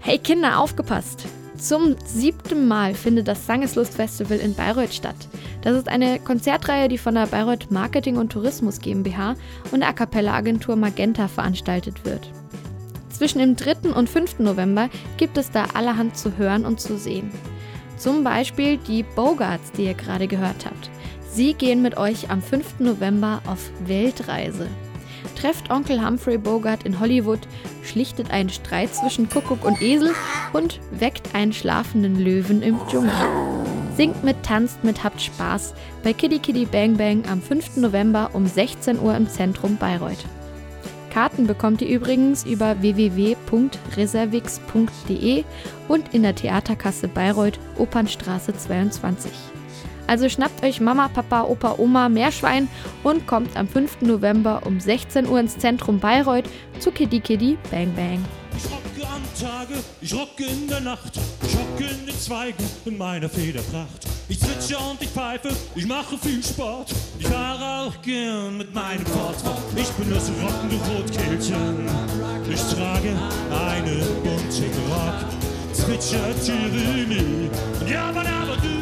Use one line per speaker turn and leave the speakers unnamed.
Hey Kinder, aufgepasst! Zum 7. Mal findet das Sangeslust-Festival in Bayreuth statt. Das ist eine Konzertreihe, die von der Bayreuth Marketing und Tourismus GmbH und der A-Cappella-Agentur Magenta veranstaltet wird. Zwischen dem 3. und 5. November gibt es da allerhand zu hören und zu sehen. Zum Beispiel die Bogarts, die ihr gerade gehört habt. Sie gehen mit euch am 5. November auf Weltreise. Trefft Onkel Humphrey Bogart in Hollywood, schlichtet einen Streit zwischen Kuckuck und Esel und weckt einen schlafenden Löwen im Dschungel. Singt mit, tanzt mit, habt Spaß bei Kitty Kitty Bang Bang am 5. November um 16 Uhr im Zentrum Bayreuth. Karten bekommt ihr übrigens über www.reservix.de und in der Theaterkasse Bayreuth, Opernstraße 22. Also schnappt euch Mama, Papa, Opa, Oma, Meerschwein und kommt am 5. November um 16 Uhr ins Zentrum Bayreuth zu Kitty Kitty Bang Bang.
Ich rocke am Tage, ich rocke in der Nacht, ich hocke in den Zweigen in meiner Federpracht. Ich zwitscher und ich pfeife, ich mache viel Sport, ich fahre auch gern mit meinem Ford. Ich bin das rockende Rotkehlchen, ich trage einen bunten Rock, zwitscher Tyrannie. Ja, aber du